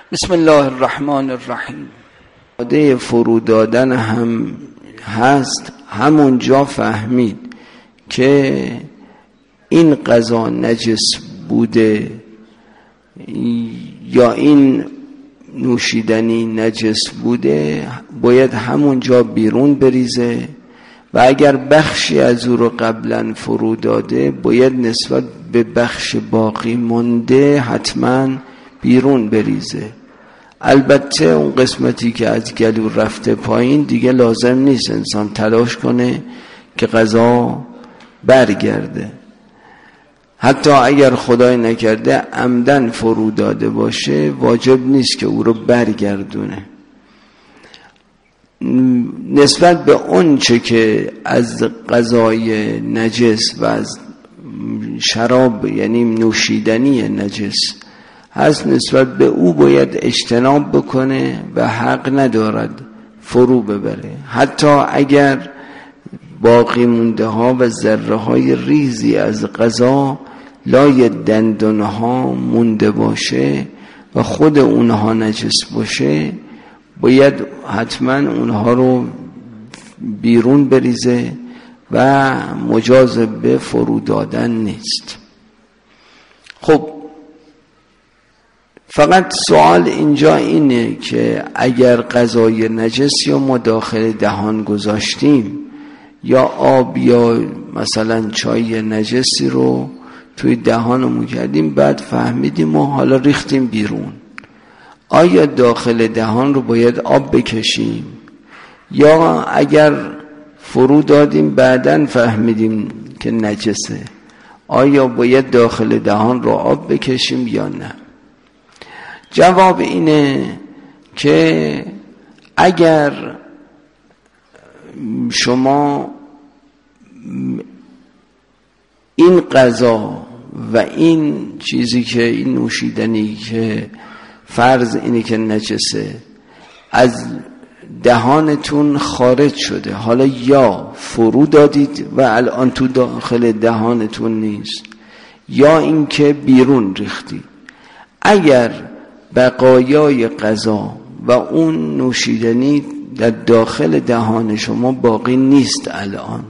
بسم الله الرحمن الرحیم. عاده فرو دادن هم هست. همون جا فهمید که این غذا نجس بوده یا این نوشیدنی نجس بوده، باید همون جا بیرون بریزه و اگر بخشی از او رو قبلا فرو داده، باید نسبت به بخش باقی مونده حتما بیرون بریزه. البته اون قسمتی که از گلو رفته پایین دیگه لازم نیست انسان تلاش کنه که غذا برگرده. حتی اگر خدای نکرده عمدن فرو داده باشه، واجب نیست که او رو برگردونه. نسبت به اون چه که از غذای نجس و از شراب یعنی نوشیدنی نجس هست، نسبت به او باید اجتناب بکنه و حق ندارد فرو ببره. حتی اگر باقی مونده ها و ذره های ریزی از غذا لای دندان ها مونده باشه و خود اونها نجس باشه، باید حتما اونها رو بیرون بریزه و مجاز به فرو دادن نیست. خب فقط سوال اینجا اینه که اگر غذای نجس یا ما داخل دهان گذاشتیم یا آب یا مثلا چای نجسی رو توی دهانمون کردیم، بعد فهمیدیم و حالا ریختیم بیرون، آیا داخل دهان رو باید آب بکشیم؟ یا اگر فرو دادیم بعداً فهمیدیم که نجسه، آیا باید داخل دهان رو آب بکشیم یا نه؟ جواب اینه که اگر شما این غذا و این چیزی که این نوشیدنی که فرض اینه که نجسه از دهانتون خارج شده، حالا یا فرو دادید و الان تو داخل دهانتون نیست، یا اینکه بیرون ریختید، اگر بقایای غذا و اون نوشیدنی در داخل دهان شما باقی نیست الان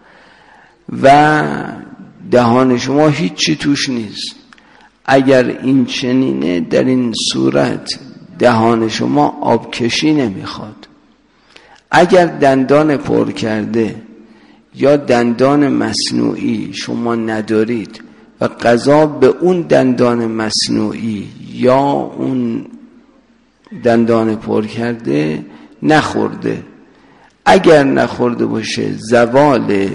و دهان شما هیچی توش نیست، اگر این چنینه در این صورت دهان شما آبکشی نمیخواد. اگر دندان پر کرده یا دندان مصنوعی شما ندارید و غذا به اون دندان مصنوعی یا اون دندان پر کرده نخورده، اگر نخورده باشه زوال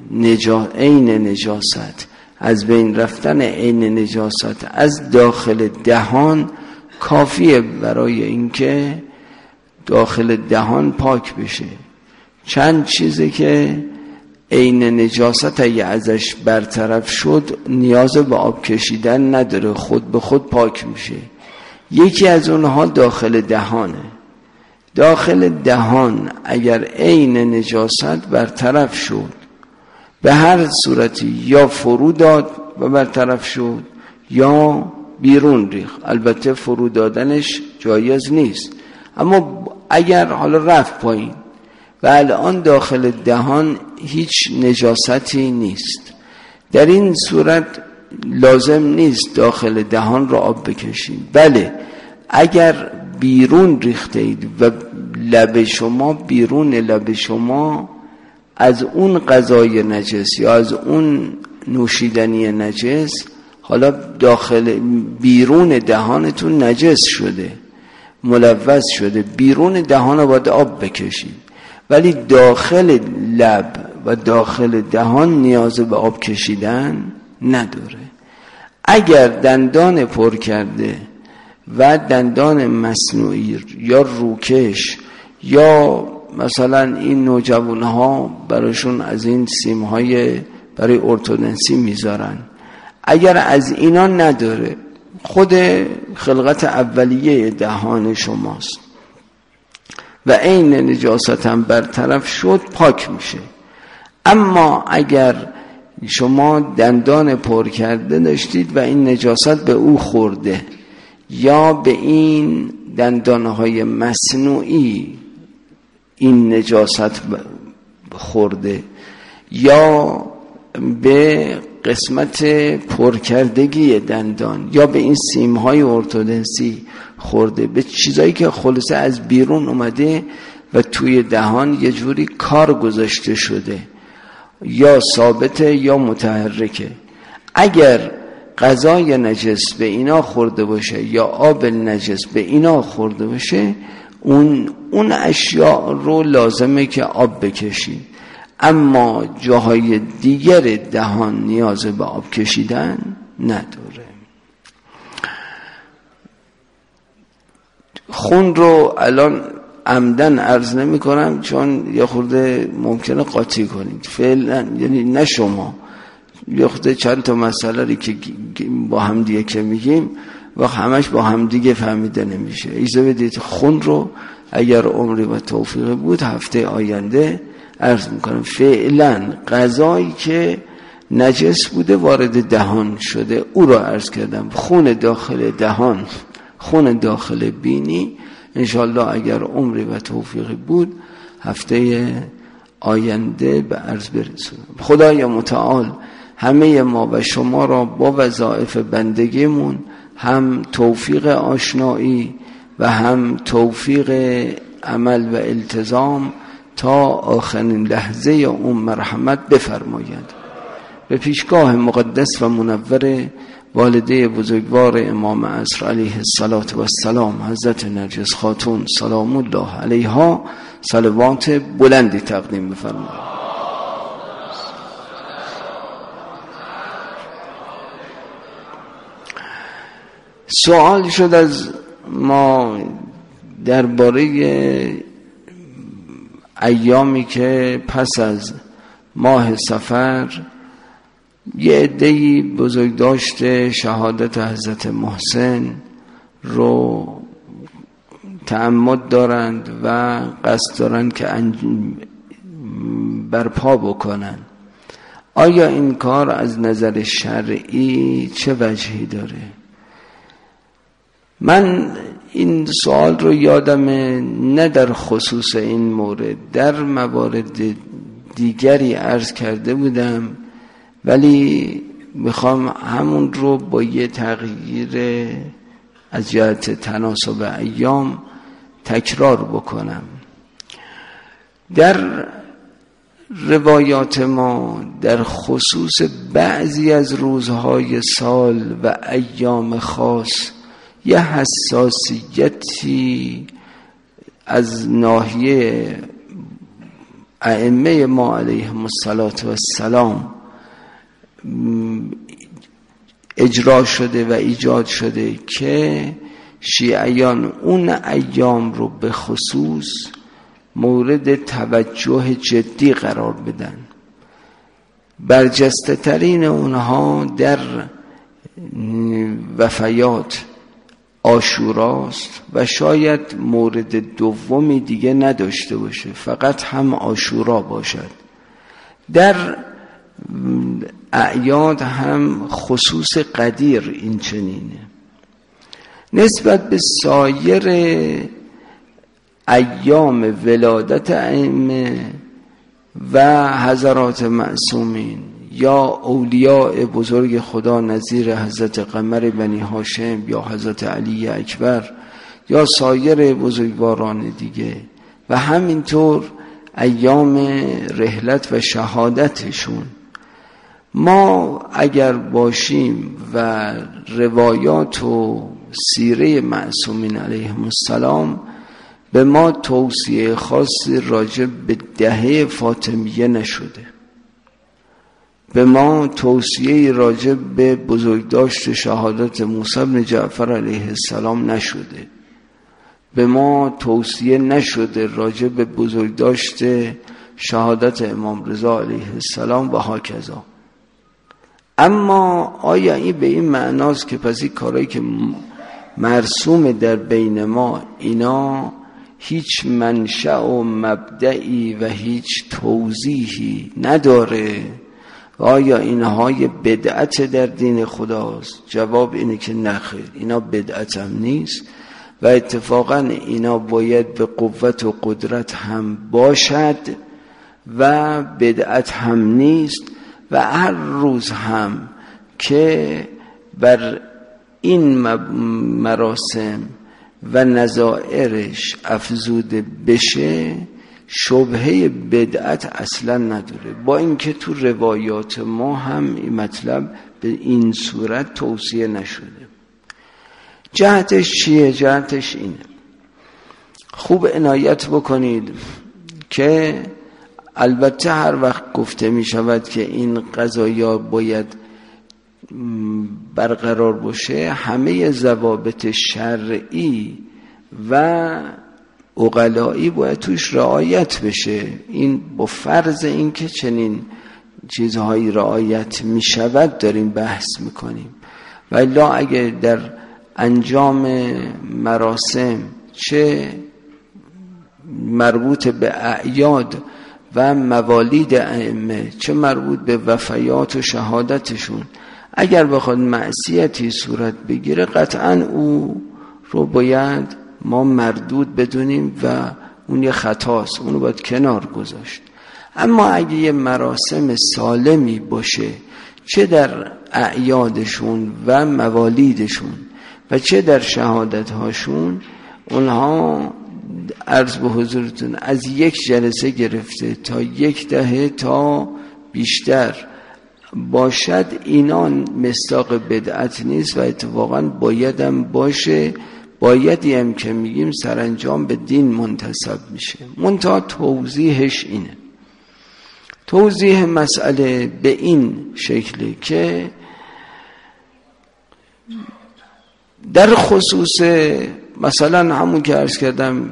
عین نجاست، از بین رفتن عین نجاست از داخل دهان کافیه برای اینکه داخل دهان پاک بشه. چند چیزی که عین نجاست اگه ازش برطرف شد نیاز به آب کشیدن نداره، خود به خود پاک میشه. یکی از اونها داخل دهانه. داخل دهان اگر عین نجاست برطرف شد، به هر صورتی یا فرو داد و برطرف شد یا بیرون ریخت. البته فرو دادنش جایز نیست، اما اگر حالا رفت پایین و الان داخل دهان هیچ نجاستی نیست، در این صورت لازم نیست داخل دهان را آب بکشید. بله اگر بیرون ریختید و لب شما، بیرون لب شما از اون غذای نجس یا از اون نوشیدنی نجس حالا داخل بیرون دهانتون نجس شده، ملوث شده، بیرون دهان رو باید آب بکشید، ولی داخل لب و داخل دهان نیاز به آب کشیدن نداره. اگر دندان پر کرده و دندان مصنوعی یا روکش یا مثلا این نوجوانها براشون از این سیمهای برای ارتودنسی میذارن، اگر از اینا نداره، خود خلقت اولیه دهان شماست و عین نجاست هم برطرف شد، پاک میشه. اما اگر شما دندان پر کرده داشتید و این نجاست به او خورده یا به این دندانهای مصنوعی این نجاست خورده یا به قسمت پرکردگی دندان یا به این سیمهای ارتودنسی خورده، به چیزایی که خلاصه از بیرون اومده و توی دهان یه جوری کار گذاشته شده، یا ثابته یا متحرکه. اگر غذای نجس به اینا خورده باشه یا آب نجس به اینا خورده باشه، اون اشیاء رو لازمه که آب بکشید، اما جاهای دیگر دهان نیاز به آب کشیدن نداره. خون رو الان عمدن عرض نمی کنم چون یه خورده ممکنه قاطی کنید فعلا، یعنی نه شما، یه خورده چند تا مسئله رو که با هم دیگه که میگیم و همش با هم دیگه فهمیده نمیشه. ایزه بدید خون رو اگر عمری و توفیق بود هفته آینده عرض میکنم. فعلا غذایی که نجس بوده وارد دهان شده او رو عرض کردم. خون داخل دهان، خون داخل بینی، انشالله اگر عمری و توفیقی بود هفته آینده به عرض برسونم. خدای متعال همه ما و شما را با وظایف بندگیمون هم توفیق آشنایی و هم توفیق عمل و التزام تا آخرین لحظه اون مرحمت بفرماید. به پیشگاه مقدس و منور والده بزرگوار امام عصر علیه السلام حضرت نرگس خاتون سلام الله علیها صلوات بلندی تقدیم بفرمایید. سوال شد از ما درباره ایامی که پس از ماه صفر یه عده‌ای بزرگداشت شهادت حضرت محسن رو تعمد دارند و قصد دارند که برپا بکنن. آیا این کار از نظر شرعی چه وجهی داره؟ من این سوال رو یادم نه در خصوص این مورد، در موارد دیگری عرض کرده بودم، ولی میخوام همون رو با یه تغییر از جهت تناسب ایام تکرار بکنم. در روایات ما در خصوص بعضی از روزهای سال و ایام خاص یه حساسیتی از ناحیه ائمه ما علیهم السلام اجرا شده و ایجاد شده که شیعیان اون ایام رو به خصوص مورد توجه جدی قرار بدن. برجسته ترین اونها در وفیات عاشوراست و شاید مورد دومی دیگه نداشته باشه، فقط هم عاشورا باشد. در اعیاد هم خصوص قدیر این چنینه. نسبت به سایر ایام ولادت ائمه و حضرات معصومین یا اولیاء بزرگ خدا نظیر حضرت قمر بنی هاشم یا حضرت علی اکبر یا سایر بزرگواران دیگه و همینطور ایام رحلت و شهادتشون، ما اگر باشیم و روایات و سیره معصومین علیهم السلام به ما توصیه خاصی راجع به دهه فاطمیه نشده، به ما توصیه راجع به بزرگداشت شهادت موسی بن جعفر علیه السلام نشده، به ما توصیه نشده راجع به بزرگداشت شهادت امام رضا علیه السلام و هاکذا. اما آیا این به این معناست که پس این کارهایی که مرسوم در بین ما اینا هیچ منشأ و مبدئی و هیچ توضیحی نداره؟ آیا اینهای بدعت در دین خداست؟ جواب اینه که نخیر، اینا بدعت هم نیست و اتفاقا اینا باید به قوت و قدرت هم باشد و بدعت هم نیست و هر روز هم که بر این مراسم و نظائرش افزوده بشه شبهه بدعت اصلا نداره، با اینکه تو روایات ما هم این مطلب به این صورت توصیه نشده. جهتش چیه؟ جهتش اینه، خوب عنایت بکنید که البته هر وقت گفته می شود که این قضایا باید برقرار باشه، همه ضوابط شرعی و عقلایی باید توش رعایت بشه. این با فرض این که چنین چیزهایی رعایت می شود داریم بحث میکنیم. و الا اگه در انجام مراسم چه مربوط به اعیاد و موالید ائمه چه مربوط به وفیات و شهادتشون اگر بخواد معصیتی صورت بگیره قطعا او رو باید ما مردود بدونیم و اون یه خطاست، اونو باید کنار گذاشت. اما اگه یه مراسم سالمی باشه چه در اعیادشون و موالیدشون و چه در شهادتهاشون، اونها عرض به حضورتون از یک جلسه گرفته تا 10 تا بیشتر باشد، اینا مصداق بدعت نیست و اتفاقا بایدم باشه. بایدی هم که میگیم سرانجام به دین منتسب میشه. منتها توضیحش اینه، توضیح مسئله به این شکلی که در خصوص مثلا همون که عرض کردم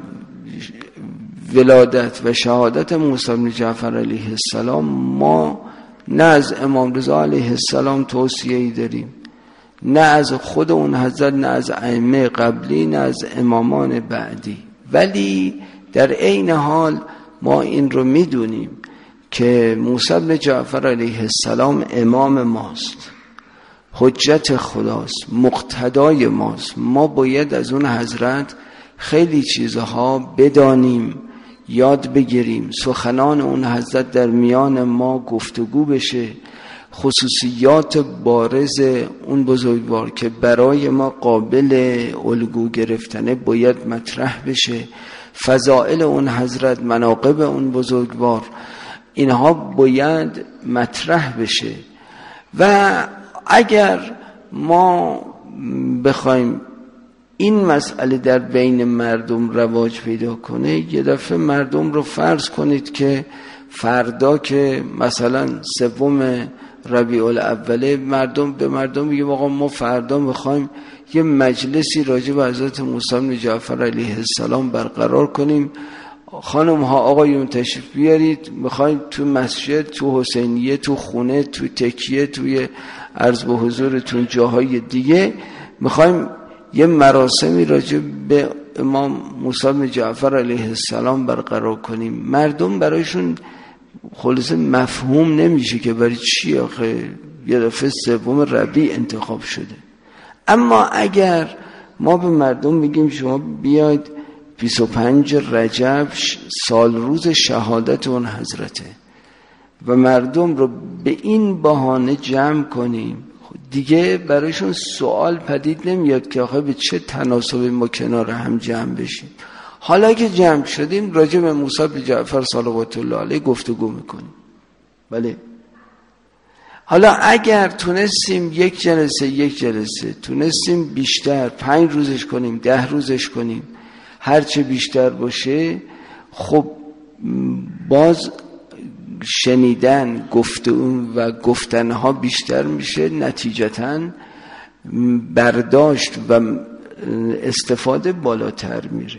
ولادت و شهادت موسی بن جعفر علیه السلام، ما نه از امام رضا علیه السلام توصیه‌ای داریم، نه از خود اون حضرت، نه از ائمه قبلی، نه از امامان بعدی. ولی در عین حال ما این رو میدونیم که موسی بن جعفر علیه السلام امام ماست، حجت خداست، مقتدای ماست. ما باید از اون حضرت خیلی چیزها بدانیم، یاد بگیریم، سخنان اون حضرت در میان ما گفتگو بشه، خصوصیات بارز اون بزرگوار که برای ما قابل الگو گرفتنه باید مطرح بشه، فضائل اون حضرت، مناقب اون بزرگوار، اینها باید مطرح بشه. و اگر ما بخوایم این مسئله در بین مردم رواج پیدا کنه، یه دفعه مردم رو فرض کنید که فردا که مثلا 3 ربیع الاول مردم به مردم میگه آقا ما فردا میخوایم یه مجلسی راجع به حضرت موسی بن جعفر علیه السلام برقرار کنیم، خانم ها آقایون تشریف بیارید، میخوایم تو مسجد، تو حسینیه، تو خونه، تو تکیه، توی عرض به حضورتون جاهای دیگه میخوایم یه مراسمی راجع به امام موسی بن جعفر علیه السلام برقرار کنیم. مردم برایشون خلاصه مفهوم نمیشه که برای چی آخه یه دفعه 3 ربیع انتخاب شده. اما اگر ما به مردم بگیم شما بیاید 25 رجب سال روز شهادت اون حضرته و مردم رو به این بهانه جمع کنیم، دیگه برایشون سوال پدید نمیاد که آخه به چه تناسبی ما کنار هم جمع بشیم. حالا که جمع شدیم راجع به موسی بن جعفر صلوات الله علیه گفتگو میکنیم. بله، حالا اگر تونستیم یک جلسه تونستیم بیشتر 5 روزش کنیم، 10 روزش کنیم، هرچه بیشتر باشه، خب باز شنیدن گفتگو و گفتنها بیشتر میشه، نتیجتاً برداشت و استفاده بالاتر میره.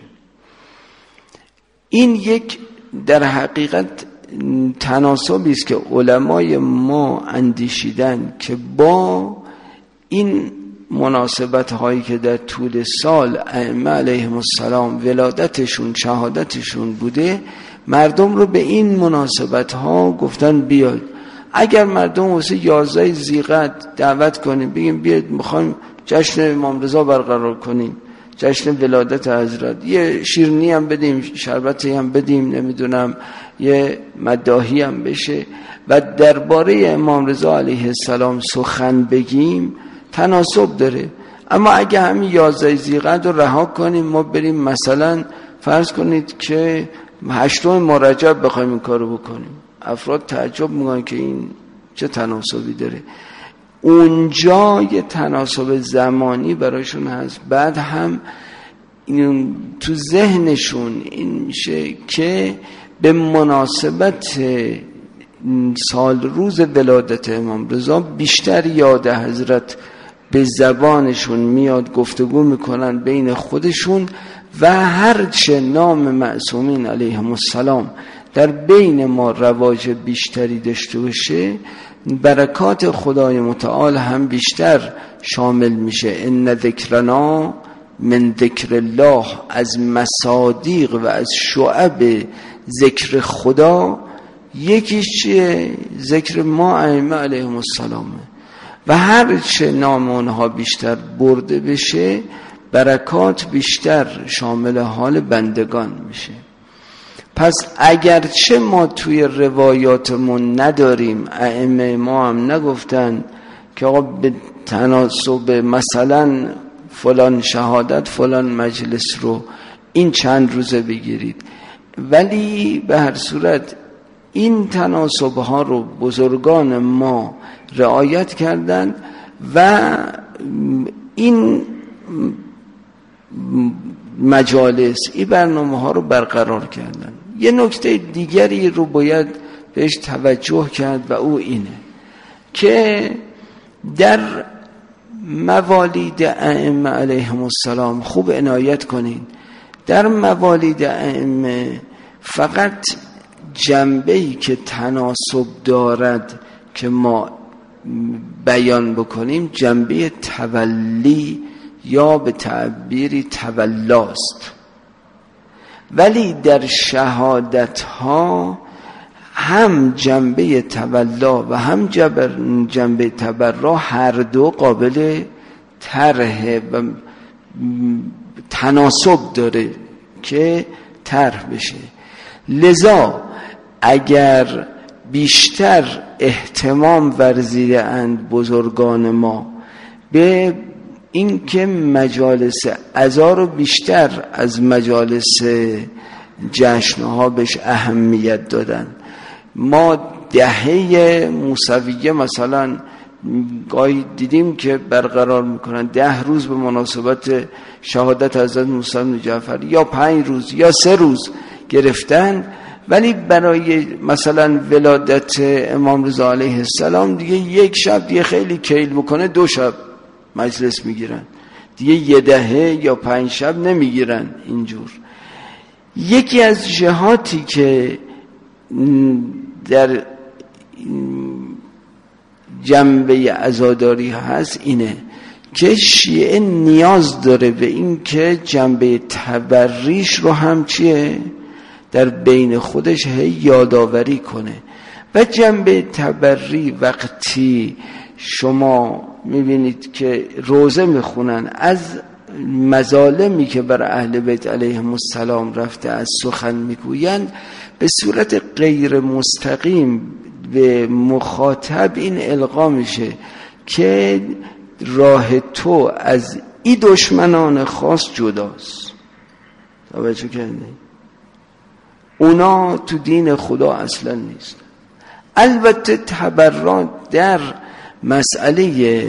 این یک در حقیقت تناسبی است که علمای ما اندیشیدن که با این مناسبت هایی که در طول سال ائمه علیهم السلام ولادتشون شهادتشون بوده، مردم رو به این مناسبت ها گفتن بیاد. اگر مردم واسه 11 ذیقعد دعوت کنیم، بگیم بیاد میخوایم جشن امام رضا برقرار کنیم، جشن ولادت حضرت، یه شیرینی هم بدیم، شربتی هم بدیم، نمیدونم یه مداحی هم بشه و درباره امام رضا علیه السلام سخن بگیم تناسب داره. اما اگه همین 11 ذی‌قعد رو رها کنیم، ما بریم مثلا فرض کنید که 8 رجب بخوایم این کارو بکنیم، افراد تعجب میکنن که این چه تناسبی داره. اونجا یه تناسب زمانی برایشون هست، بعد هم این تو ذهنشون این میشه که به مناسبت سال روز ولادت امام رضا بیشتر یاد حضرت به زبانشون میاد، گفتگو میکنن بین خودشون و هرچه نام معصومین علیهم السلام در بین ما رواج بیشتری داشته باشه، برکات خدای متعال هم بیشتر شامل میشه. ان ذکرنا من ذکر الله، از مصادیق و از شعب ذکر خدا یکیش چیه؟ ذکر ما ائمه علیهم السلامه و هر چه نام اونها بیشتر برده بشه برکات بیشتر شامل حال بندگان میشه. پس اگرچه ما توی روایاتمون نداریم، ائمه ما هم نگفتن که آقا به تناسب مثلا فلان شهادت فلان مجلس رو این چند روزه بگیرید، ولی به هر صورت این تناسب ها رو بزرگان ما رعایت کردند و این مجالس، این برنامه ها رو برقرار کردن. یه نکته دیگری رو باید بهش توجه کرد و او اینه که در موالید ائمه علیهم السلام خوب عنایت کنین، در موالید ائمه فقط جنبه‌ای که تناسب دارد که ما بیان بکنیم جنبه تولی یا به تعبیری تولاست، ولی در شهادت ها هم جنبه تولا و هم جنبه تبرا هر دو قابل طرح و تناسب داره که طرح بشه. لذا اگر بیشتر اهتمام ورزیده اند بزرگان ما به این که مجالس عزا رو بیشتر از مجالس جشنها بهش اهمیت دادن، ما دهه موسویه مثلا گاهی دیدیم که برقرار میکنن 10 روز به مناسبت شهادت حضرت موسی بن جعفر، یا 5 روز یا 3 روز گرفتن، ولی برای مثلا ولادت امام رضا علیه السلام دیگه یک شب دیگه خیلی کیل بکنه 2 شب مجلس میگیرن، دیگه 1 دهه یا 5 شب نمیگیرن. اینجور یکی از جهاتی که در جنبه عزاداری هست اینه که شیعه نیاز داره به این که جنبه تبریش رو هم چیه در بین خودش یادآوری کنه. و جنبه تبری وقتی شما میبینید که روزه میخونن از مظالمی که بر اهل بیت علیهم السلام رفته از سخن میگویند، به صورت غیر مستقیم به مخاطب این القا میشه که راه تو از این دشمنان خاص جداست. توجه کردید؟ اونا تو دین خدا اصلا نیست. البته تبرات در مسئله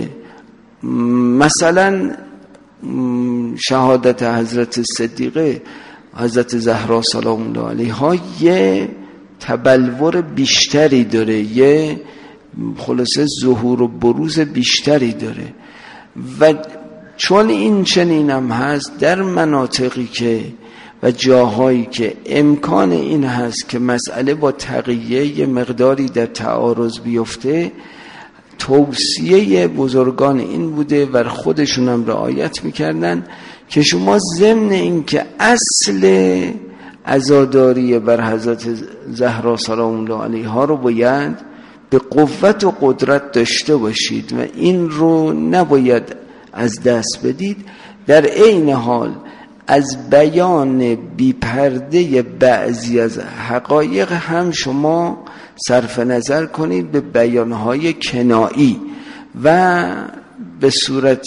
مثلا شهادت حضرت صدیقه حضرت زهرا سلام الله علیها یه تبلور بیشتری داره، یه خلاصه ظهور و بروز بیشتری داره و چون این چنین هم هست در مناطقی که و جاهایی که امکان این هست که مسئله با تقیه یه مقداری در تعارض بیفته، توصیه بزرگان این بوده و خودشون هم رعایت میکردن که شما ضمن این که اصل عزاداری بر حضرت زهرا سلام الله علیها رو باید به قوت و قدرت داشته باشید و این رو نباید از دست بدید، در عین حال از بیان بی‌پرده بعضی از حقایق هم شما صرف نظر کنید به بیانهای کنایی و به صورت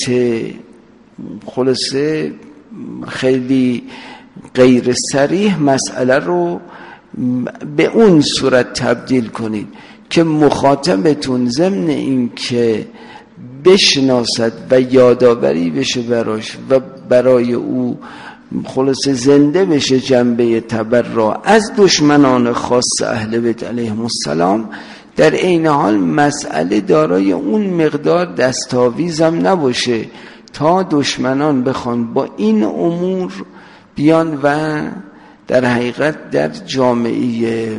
خلاصه خیلی غیر صریح مسئله رو به اون صورت تبدیل کنید که مخاطبتون ضمن این که بشناسد و یادآوری بشه براش و برای او خلاصه زنده بشه جنبه تبرع از دشمنان خاص اهل بیت علیهم السلام، در عین حال مسئله دارای اون مقدار دستاویزم نباشه تا دشمنان بخوان با این امور بیان و در حقیقت در جامعه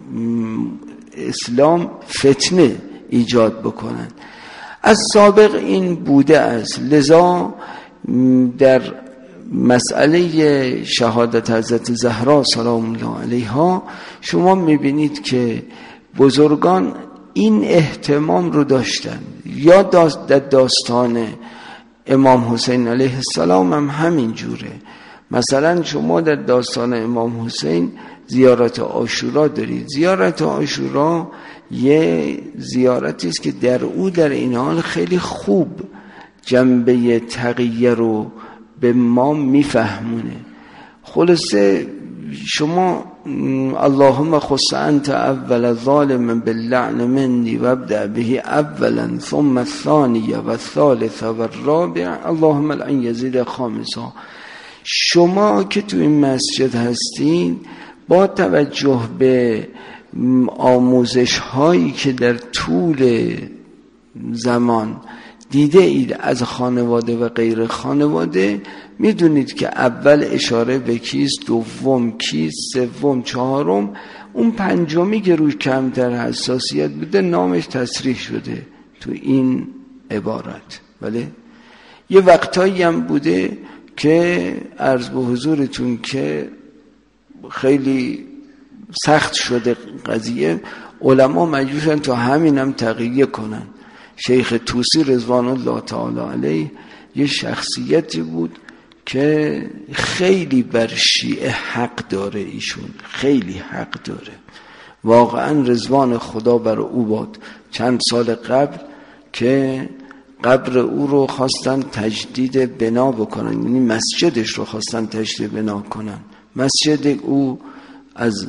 اسلام فتنه ایجاد بکنن. از سابق این بوده است، لذا در مسئله شهادت حضرت زهرا سلام الله علیها شما میبینید که بزرگان این اهتمام رو داشتن. یا در داستان امام حسین علیه السلام هم همین جوره. مثلا شما در داستان امام حسین زیارت عاشورا دارید. زیارت عاشورا یه زیارتی است که در او در این حال خیلی خوب جنبه تقیه رو به ما میفهمونه. خلاصه شما اللهم خص انت اول ظالم باللعن منی و ابدأ به اولا ثم الثانیه و الثالث و الرابع اللهم العن یزید خامسا. شما که تو این مسجد هستین با توجه به آموزش هایی که در طول زمان دیده اید از خانواده و غیر خانواده، میدونید که اول اشاره به کیست، دوم کیست، سوم، چهارم، اون پنجمی که روی کمتر حساسیت بوده نامش تصریح شده تو این عبارت. ولی یه وقتایی هم بوده که عرض به حضورتون که خیلی سخت شده قضیه، علما مجبورن تا همین هم تقیه کنن. شیخ طوسی رضوان الله تعالی علیه یه شخصیتی بود که خیلی بر شیعه حق داره، ایشون خیلی حق داره واقعا، رضوان خدا بر او باد. چند سال قبل که قبر او رو خواستن تجدید بنا بکنن، یعنی مسجدش رو خواستن تجدید بنا کنن. مسجد او از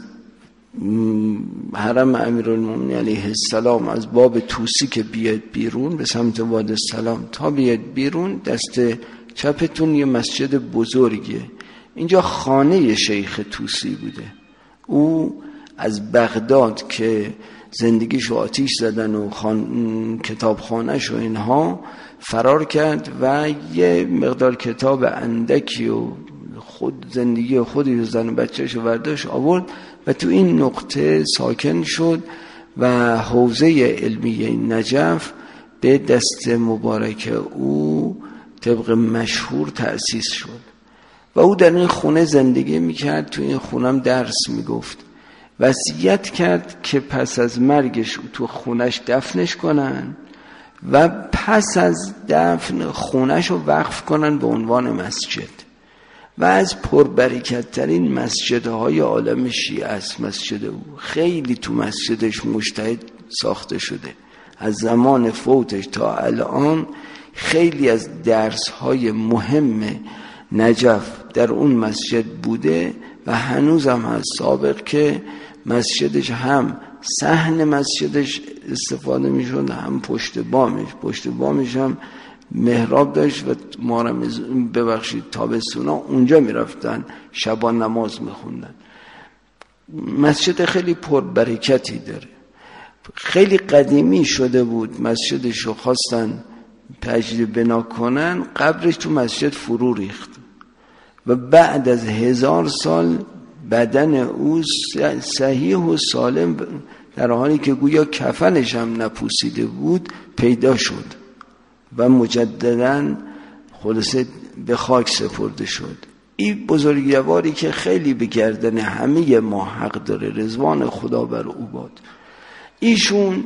حرم امیرالمومنین علیه السلام از باب طوسی که بیاد بیرون به سمت وادی السلام تا بیاد بیرون دست چپتون یه مسجد بزرگه. اینجا خانه شیخ طوسی بوده. او از بغداد که زندگیشو آتیش زدن و کتابخانه‌ش و اینها فرار کرد و یه مقدار کتاب اندکی و خود زندگی خودی و زن و بچه‌شو برداشت آورد و تو این نقطه ساکن شد و حوزه علمیه نجف به دست مبارک او طبق مشهور تأسیس شد و او در این خونه زندگی میکرد. تو این خونم درس میگفت. وصیت کرد که پس از مرگش تو خونش دفنش کنن و پس از دفن خونش رو وقف کنن به عنوان مسجد و از پربرکت ترین مسجدهای عالم شیعه است مسجد او. خیلی تو مسجدش مجتهد ساخته شده. از زمان فوتش تا الان خیلی از درسهای مهم نجف در اون مسجد بوده و هنوز هم از سابق که مسجدش هم صحن مسجدش استفاده می شد هم پشت بامش هم محراب داشت و تابستونا اونجا می رفتن شبان نماز می خوندن. مسجد خیلی پربرکتی داره، خیلی قدیمی شده بود. مسجدش رو خواستن تجدید بنا کنن، قبرش تو مسجد فرو ریخت و بعد از 1000 سال بدن او صحیح و سالم در حالی که گویا کفنش هم نپوسیده بود پیدا شد و مجدداً خلاصه به خاک سپرده شد. این بزرگواری که خیلی به گردن همه ما حق داره، رضوان خدا بر او باد. ایشون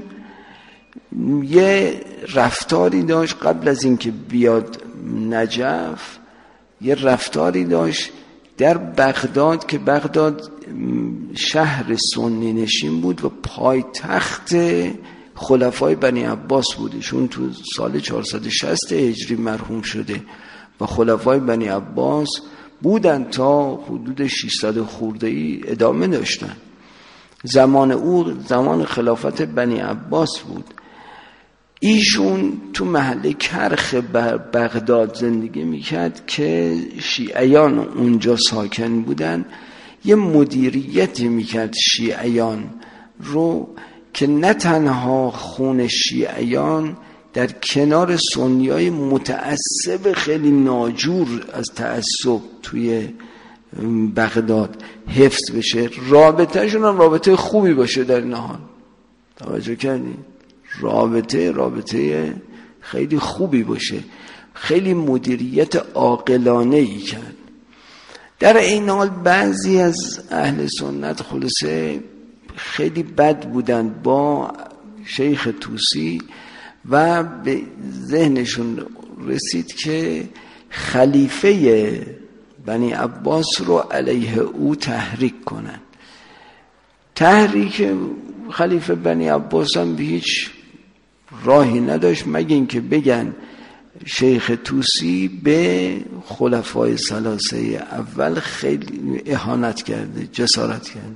یه رفتاری داشت قبل از اینکه بیاد نجف. یه رفتاری داشت در بغداد که بغداد شهر سنی نشین بود و پایتخت خلفای بنی عباس بودشون تو سال 460 هجری مرحوم شده و خلفای بنی عباس بودن تا حدود 600 خورده‌ای ادامه داشتن. زمان او زمان خلافت بنی عباس بود. ایشون تو محله کرخ بغداد زندگی میکرد که شیعیان اونجا ساکن بودن. یه مدیریتی میکرد شیعیان رو که نه تنها خون شیعیان در کنار سنیای متعصب خیلی ناجور از تعصب توی بغداد حفظ بشه، رابطهشون هم رابطه خوبی باشه. در این حال توجه کردین؟ رابطه خیلی خوبی باشه. خیلی مدیریت عاقلانه ای کرد. در این حال بعضی از اهل سنت خلاصه خیلی بد بودن با شیخ طوسی و به ذهنشون رسید که خلیفه بنی عباس رو علیه او تحریک کنن. تحریک خلیفه بنی عباس هم به هیچ راهی نداشت مگه اینکه بگن شیخ طوسی به خلفای ثلاثه اول خیلی اهانت کرده، جسارت کرده.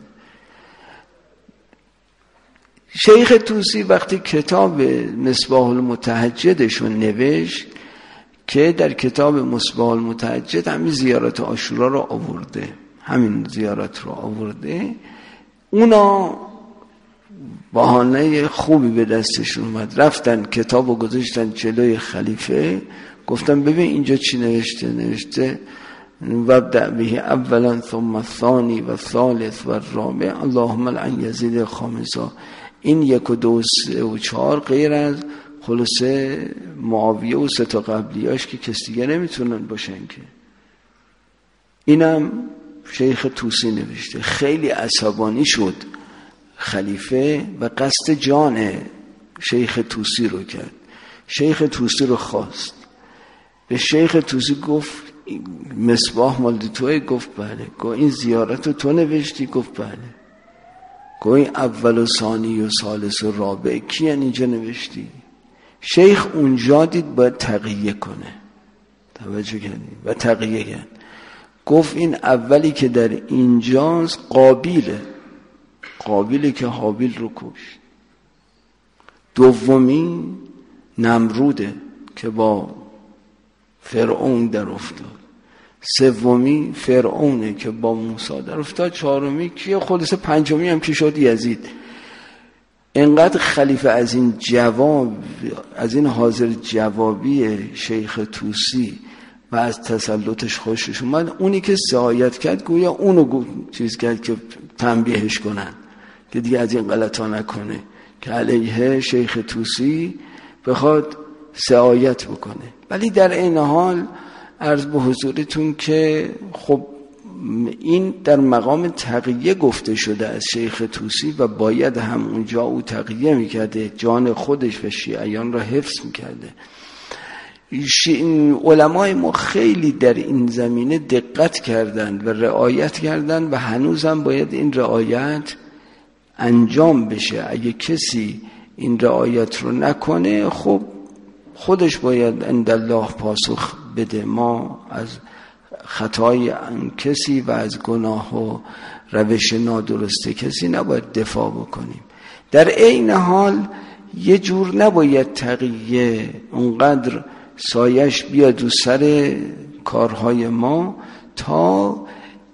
شیخ طوسی وقتی کتاب مصباح المتهجدشون نوشت که در کتاب مصباح المتهجد همین زیارت عاشورا رو آورده، اونا بهانه خوبی به دستشون اومد، رفتن کتابو گذاشتن جلوی خلیفه، گفتن ببین اینجا چی نوشته وابدأ به اولا ثم الثانی و الثالث و الرابع اللهم لعن یزید خامسا. این 1 و 2 و 3 و 4 غیر از خلاصه معاویه و 3 تا قبلیاش که کسی دیگه نمیتونن باشن که. اینم شیخ طوسی نوشته. خیلی عصبانی شد خلیفه و قصد جان شیخ طوسی رو کرد. شیخ طوسی رو خواست. به شیخ طوسی گفت مصباح مال توئه؟ گفت بله. گفت این زیارت رو تو نوشتی؟ گفت بله. گفت این اول و ثانی و ثالث و رابع کی اینجا نوشتی؟ شیخ اونجا دید باید تقیه کنه. توجه کردید؟ و تقیه کرد. گفت این اولی که در اینجاست قابیله که حابیل رو کشت. دومی نمروده که با فرعون در افتاد. سومی فرعونه که با موسی در افتاد. چهارمی کیه؟ خلاصه پنجمی هم که شد یزید. انقدر خلیفه از این حاضر جوابی شیخ طوسی و از تسلطش خوشش اومد. اونی که سعایت کرد گویا اونو چیز کرد که تنبیهش کنن که دیگه از این غلطا نکنه، که علیه شیخ طوسی بخواد سعایت بکنه. ولی در این حال عرض به حضورتون که خب این در مقام تقیه گفته شده از شیخ طوسی و باید هم اونجا او تقیه میکرده، جان خودش و شیعیان را حفظ میکرده. علمای ما خیلی در این زمینه دقت کردند و رعایت کردند و هنوزم باید این رعایت انجام بشه. اگه کسی این رعایت رو نکنه خب خودش باید عندالله پاسخ بده. ما از خطای کسی و از گناه و روش نادرست کسی نباید دفاع بکنیم. در این حال یه جور نباید تقیه اونقدر سایش بیاد رو سر کارهای ما تا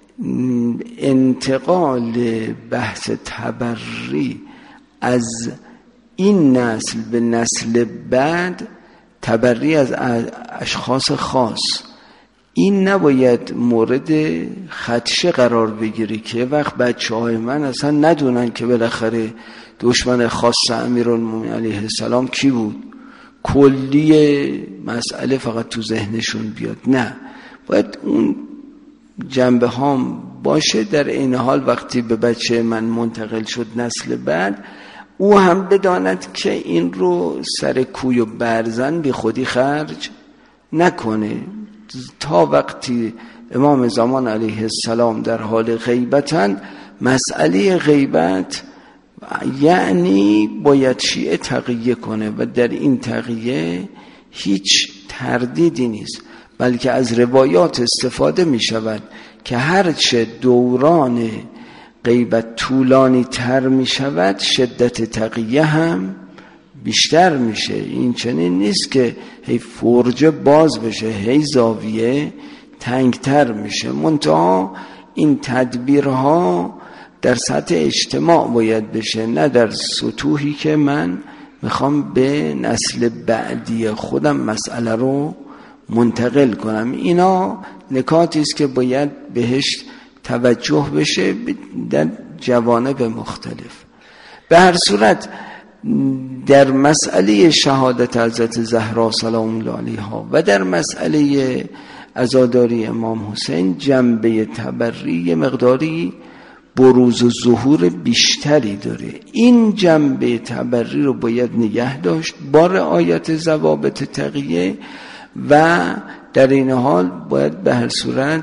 انتقال بحث تبری از این نسل به نسل بعد، تبری از اشخاص خاص، این نباید مورد خدشه قرار بگیری که وقت بچه‌های من اصلا ندونن که بالاخره دشمن خاص امیرالمومنین علیه السلام کی بود، کلی مسئله فقط تو ذهنشون بیاد. نه، باید اون جنبه هام باشه. در این حال وقتی به بچه من منتقل شد نسل بعد، او هم بداند که این رو سر کوی و برزن بی خودی خرج نکنه. تا وقتی امام زمان علیه السلام در حال غیبتن، مسئله غیبت یعنی باید شیعه تقیه کنه و در این تقیه هیچ تردیدی نیست، بلکه از روایات استفاده می شود که هرچه دوران غیبت طولانی تر می شود شدت تقیه هم بیشتر میشه. این چنین نیست که هی فرجه باز بشه، هی زاویه تنگتر میشه. منتها این تدبیرها در سطح اجتماع باید بشه، نه در سطوحی که من میخوام به نسل بعدی خودم مسئله رو منتقل کنم. اینا نکاتی است که باید بهش توجه بشه در جوانب مختلف. به هر صورت در مسئله شهادت حضرت زهرا سلام الله علیها و در مسئله عزاداری امام حسین جنبه تبری مقداری بروز و ظهور بیشتری داره. این جنبه تبری رو باید نگه داشت با رعایت ضوابط تقیه و در این حال باید به هر صورت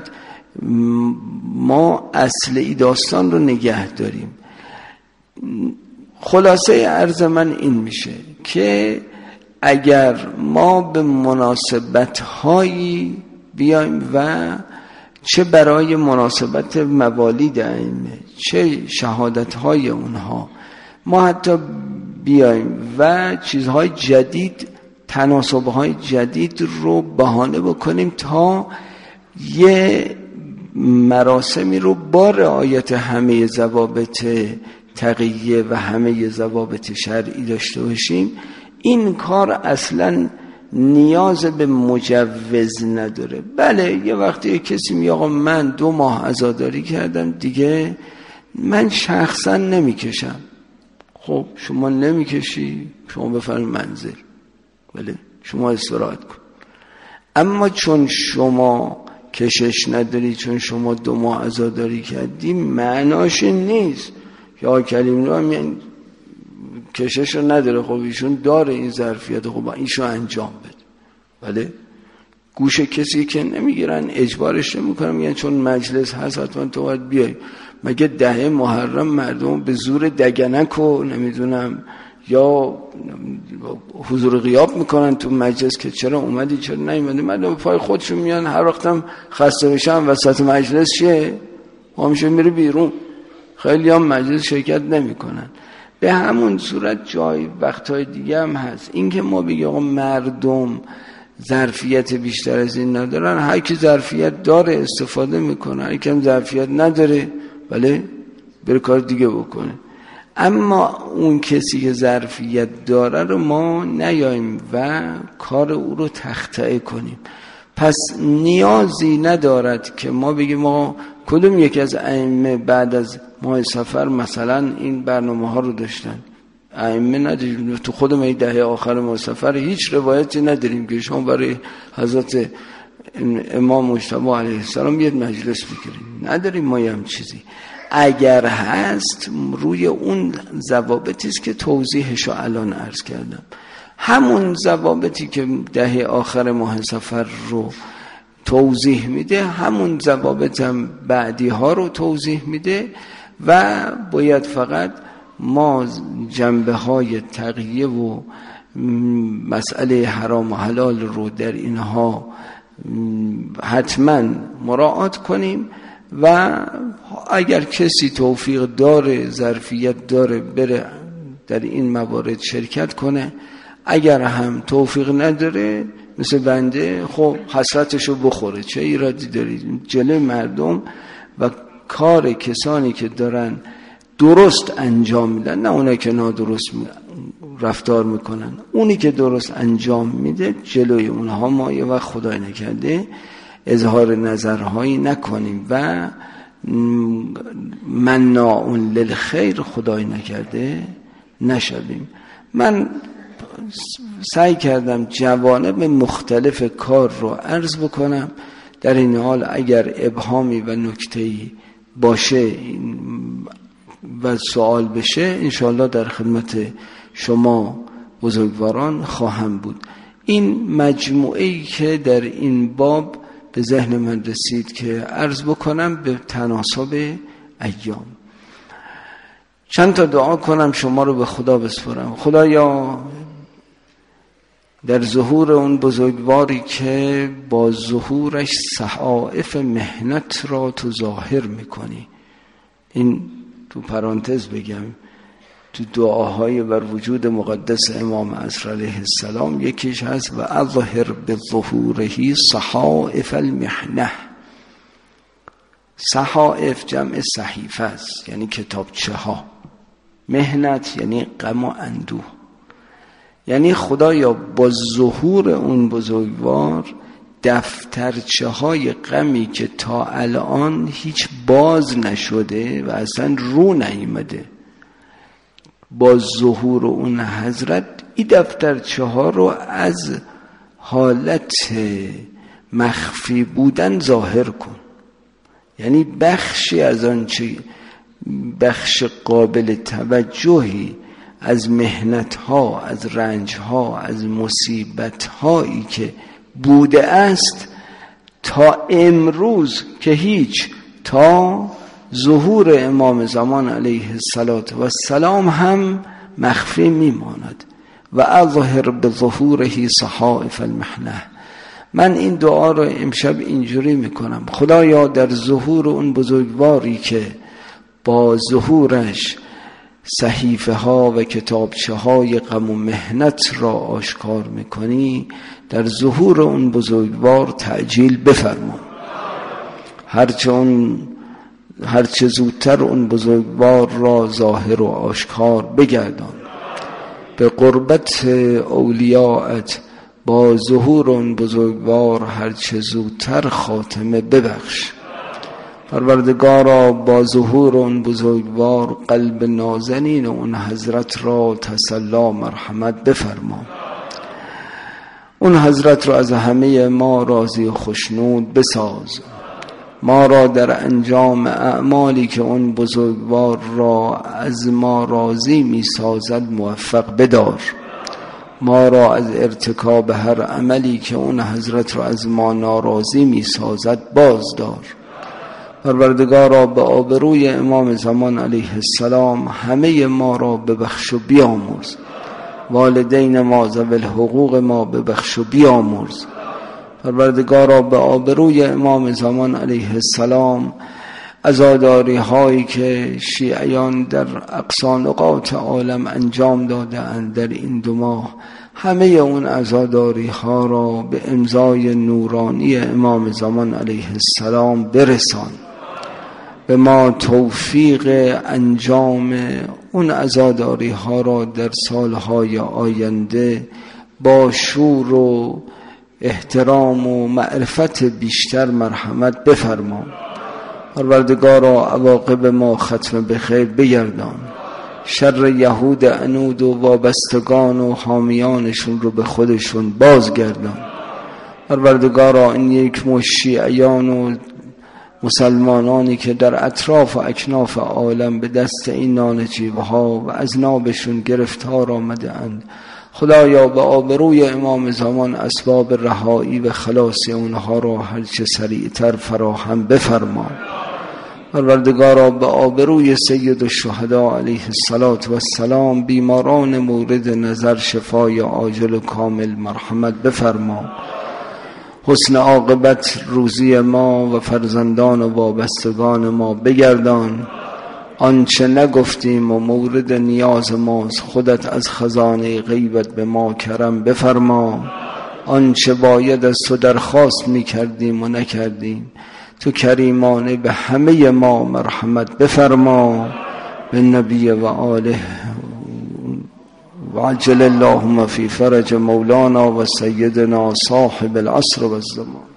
ما اصل داستان رو نگه داریم. خلاصه عرض من این میشه که اگر ما به مناسبت‌هایی بیایم و چه برای مناسبت موالید ائمه چه شهادت‌های اونها ما حتی بیایم و چیزهای جدید، تناسب‌های جدید رو بهانه بکنیم تا یه مراسمی رو با رعایت همه ضوابط تقیه و همه ضوابط شرعی داشته باشیم، این کار اصلا نیاز به مجوز نداره. بله یه وقتی کسی میگه آقا من 2 ماه عزاداری کردم دیگه من شخصا نمیکشم. خب شما نمیکشی، شما بفرمایید منزل، بله شما استراحت کن. اما چون شما کشش نداری، چون شما 2 ماه عزاداری کردی، معناش این نیست که آقا کلیم رو هم کشش رو نداره. خب ایشون داره این ظرفیت، خب ایشون انجام بده. بله گوش کسی که نمیگیرن، اجبارش نمیکنن، میگن چون مجلس هست حتما تو باید بیای. مگه 10 محرم مردم به زور دگنک و نمیدونم یا حضور غیاب میکنن تو مجلس که چرا اومدی چرا نیومدی؟ مردم پای خودشون میان، هر وقتم خسته بشن وسط مجلس چیه؟ همیشه میره بیرون. خیلی هم مجلس شرکت نمیکنن. به همون صورت جای وقتهای دیگه هم هست. این که ما بگیم آقا مردم ظرفیت بیشتر از این ندارن، هر کی ظرفیت داره استفاده میکنه، هر کی هم ظرفیت نداره بله بره کار دیگه بکنه. اما اون کسی که ظرفیت داره رو ما نیاییم و کار او رو تخطئه کنیم. پس نیازی ندارد که ما بگیم ما کدوم یکی از ائمه بعد از ماه صفر مثلا این برنامه ها رو داشتن. ائمه نداریم تو خودم این دهه آخر ماه صفر هیچ روایتی نداریم که شما برای حضرت امام مجتبی علیه السلام یه مجلس بگیریم. نداریم ما هم چیزی. اگر هست روی اون ضوابطی است که توضیحشو الان عرض کردم، همون ضوابطی که دهه آخر ماه صفر رو توضیح میده، همون ضوابط هم بعدی ها رو توضیح میده و باید فقط ما جنبه های تقیه و مسئله حرام و حلال رو در اینها حتما مراعات کنیم و اگر کسی توفیق داره، ظرفیت داره، بره در این موارد شرکت کنه. اگر هم توفیق نداره مثل بنده خب حسرتشو بخوره، چه ایرادی دارید؟ جلوی مردم و کار کسانی که دارن درست انجام میدن، نه اونایی که نادرست رفتار میکنن، اونی که درست انجام میده جلوی اونها ما یه وقت خدای نکرده اظهار نظرهایی نکنیم و مناع للخیر خدای نکرده نشویم. من سعی کردم جوانب مختلف کار رو عرض بکنم. در این حال اگر ابهامی و نکته‌ای باشه و سوال بشه انشاءالله در خدمت شما بزرگواران خواهم بود. این مجموعه‌ای که در این باب به ذهن من رسید که عرض بکنم به تناسب ایام. چند تا دعا کنم شما رو به خدا بسپارم. خدایا در ظهور اون بزرگواری که با ظهورش صحائف محنت را تو ظاهر میکنی، این تو پرانتز بگم تو دعاهای بر وجود مقدس امام عصر علیه السلام یکیش هست و اظهر بظهورهی صحائف المحنه. صحائف جمع صحیفه است، یعنی کتابچه ها. محنت یعنی غم و اندوه. یعنی خدایا با ظهور اون بزرگوار دفترچه های غمی که تا الان هیچ باز نشده و اصلا رو نیامده، با ظهور اون حضرت این دفترچه ها رو از حالت مخفی بودن ظاهر کن. یعنی بخشی از آن چه بخش قابل توجهی از محنت ها، از رنج ها، از مصیبت هایی که بوده است تا امروز که هیچ، تا ظهور امام زمان علیه السلام هم مخفی میماند. و اظهر بظهوره صحائف المحنه. من این دعا رو امشب اینجوری میکنم: خدایا در ظهور اون بزرگواری که با ظهورش صحیفه ها و کتابچه های غم و محنت را آشکار میکنی، در ظهور اون بزرگوار تعجیل بفرما. هرچه زودتر اون بزرگوار را ظاهر و آشکار بگردان. به قربت اولیاءت با ظهور اون بزرگوار هرچه زودتر خاتمه ببخش. پروردگارا با ظهور اون بزرگوار قلب نازنین اون حضرت را تسلا مرحمت بفرما. اون حضرت را از همه ما راضی و خشنود بساز. ما را در انجام اعمالی که اون بزرگوار را از ما راضی می سازد موفق بدار. ما را از ارتکاب هر عملی که اون حضرت را از ما ناراضی می سازد بازدار. پروردگارا به آبروی امام زمان علیه السلام همه ما را ببخش و بیامرز. والدین ما ذوی الحقوق ما ببخش و بیامرز. پروردگارا به آبروی امام زمان علیه السلام عزاداری هایی که شیعیان در اقصا نقاط عالم انجام داده اند در این 2 ماه، همه اون عزاداری ها را به امضای نورانی امام زمان علیه السلام برسان. به ما توفیق انجام اون عزاداری ها را در سالهای آینده با شور و احترام و معرفت بیشتر مرحمت بفرما. پروردگارا عواقب ما ختم به خیر بگردان. شر یهود عنود و وابستگان و حامیانشون رو به خودشون بازگردان. پروردگارا این یک مشیعیان و مسلمانانی که در اطراف و اکناف عالم به دست این نانجیبه ها و اذنابشون گرفتار آمده اند، خدایا به آبروی امام زمان اسباب رهایی و خلاص اونها را هرچه سریعتر فراهم بفرما. پروردگارا به آبروی سید الشهدا علیه السلام بیماران مورد نظر شفای عاجل و کامل مرحمت بفرما. حسن عاقبت روزی ما و فرزندان و وابستگان ما بگردان. آنچه نگفتیم و مورد نیاز ماست خودت از خزانه غیبت به ما کرم بفرما. آنچه باید از تو درخواست می کردیم و نکردیم تو کریمانه به همه ما مرحمت بفرما. به نبی و آله و عجل اللهم فی فرج مولانا و سیدنا صاحب العصر و الزمان.